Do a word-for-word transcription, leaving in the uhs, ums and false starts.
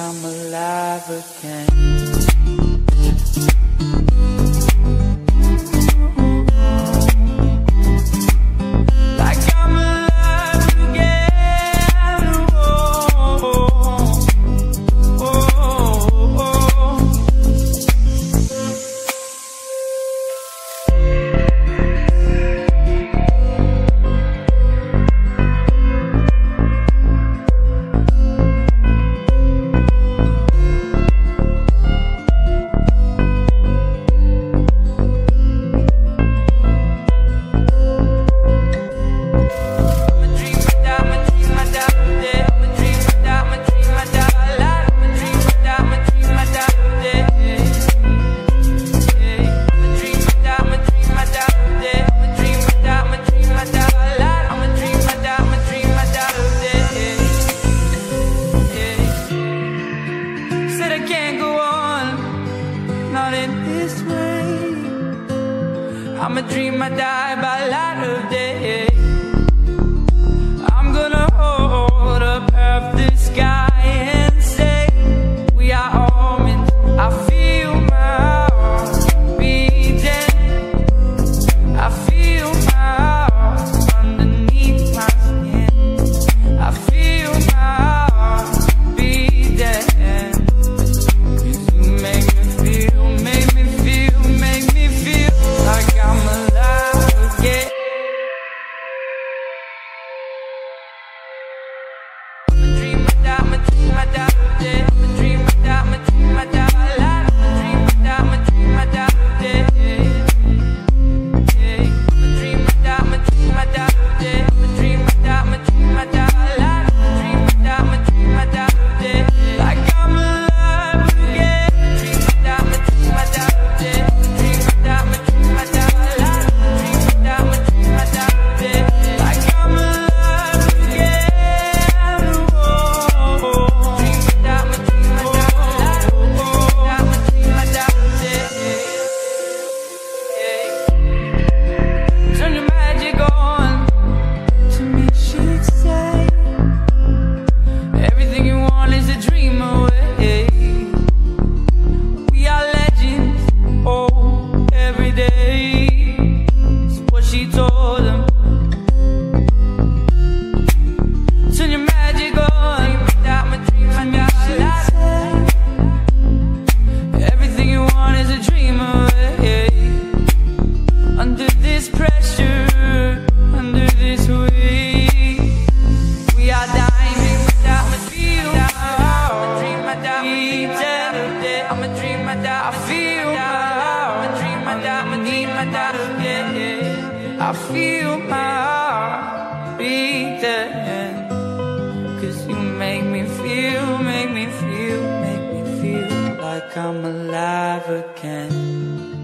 I'm alive again. I'm a dream, I die by light of day. I'm gonna hold up half the sky and say we are all meant. I feel my heart beating. I feel my heart underneath my skin. I feel my heart beating. 'Cause you make me feel, make me feel, make me feel like I'm alive again. I'm a dream, I die, I'm a dream, I die, yeah. I'm a dream, I die, I'm a dream, I die, I'm a dream, I die, I'm a dream, I die, yeah. I'm a dream, I die, I'm a dream, I die, yeah. I'm a dream, I die, I'm a dream, I die, I'm a dream, I die, I'm a dream, I die, yeah. Like I'm alive again. Dream, I die, I'm a dream, I die, yeah. Dream, I die, I'm a dream, I die, dream, I die, I'm a dream, I die, yeah. Like I'm alive again. Oh, dream, I die, I'm a dream, I die, dream, I die, I'm a dream, I die, yeah. Turn your magic on. To me, she'd say everything you want is a dream away. We are legends, oh, every day. That's what she told them. Turn your magic on. I'm a dream, I die. Everything you want is a dream away. Under this pressure, under this weight, we are dying. I'm a feel my heart. I'm a dream, I die. I'm a dream, I die. I feel my heart. I'm a dream, I die. I'm a dream, I die. Yeah, yeah. I feel my heart beating. 'Cause you make me feel, make me feel, make me feel like I'm alive again.